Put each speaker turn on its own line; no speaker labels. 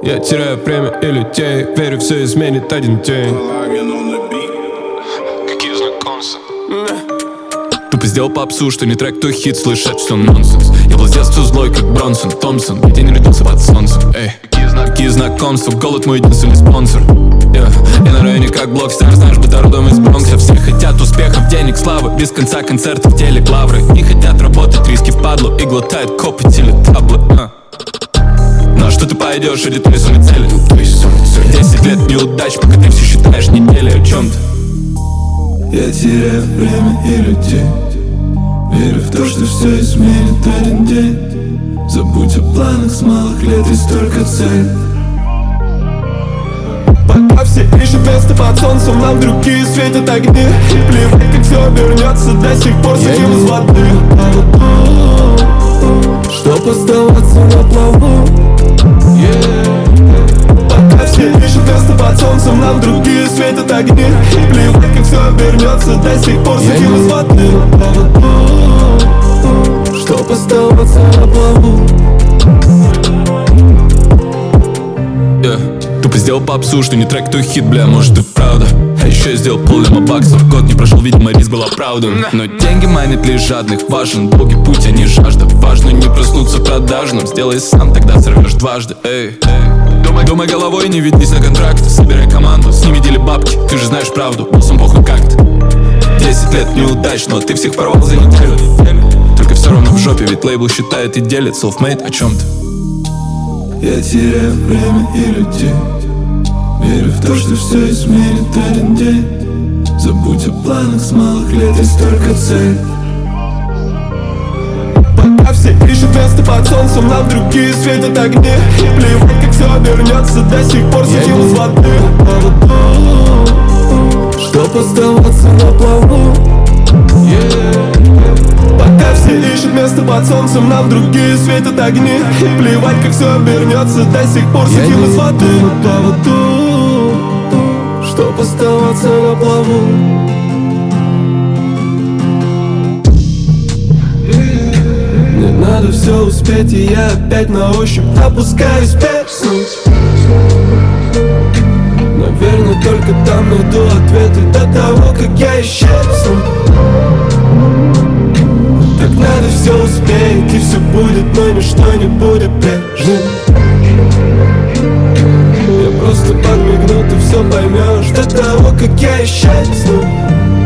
Я теряю время и людей, верю, все изменит один день.
Какие знакомства?
Тупо сделал попсу, что не трек, то хит, слышать все нонсенс. Я был с детства злой, как Бронсон Томпсон, ведь я не родился под солнцем. Эй, какие знакомства, голод мой единственный спонсор. Я на районе как Блокстар, знаешь, будто родом из Бронкса. Все хотят успехов, денег, славы, без конца концертов, телек, лавры. Не хотят работать, риски впадлу и глотают копы, телетаблы. Ну а что ты пойдешь, или твои сами цели? 10 лет неудач, пока ты все считаешь недели о чем-то.
Я теряю время и людей, верю в то, что все изменит один день. Забудь о планах с малых лет, есть только цель. Пока все ищут место под солнцем, нам другие светят огни. И плевать, как все обернется, до сих пор сидим из воды. Чтоб оставаться на плаву. Пока все ищут место под солнцем, нам другие светят огни. И плевать, как все обернется, до сих пор сидим из воды. Чтоб оставаться на плаву.
Тупо сделал попсу, что не трек, то хит, бля, может и правда. А еще я сделал поллема баксов, год не прошел, видимо, риск был оправдан. Но деньги манят лишь жадных, важен долгий путь, а не жажда. Важно не проснуться продажным, сделай сам, тогда сорвешь дважды. Эй, думай головой, не ведись на контракт. Собирай команду, с ними дели бабки, ты же знаешь правду, боссом похуй как-то. 10 лет неудач, но ты всех порвал за неделю. Только все равно в жопе, ведь лейбл считает и делит self-made о чем-то.
Я теряю время и людей, верю в то, что все изменит один день. Забудь о планах с малых лет, есть только цель. Пока все ищут место под солнцем, нам другие светят огни. И плевать, как все обернется, до сих пор сидим из воды. Чтоб оставаться на плаву. Пока все ищут место под солнцем, нам другие светят огни. И плевать, как все обернется, до сих пор сидим из воды. Чтоб оставаться на плаву. Мне надо все успеть, и я опять на ощупь опускаюсь в песню. Наверное, только там найду ответы до того, как я исчезну. Так надо все успеть, и все будет, но ничто не будет прежним. Я просто подмигну, ты все поймешь до того, как я исчезну.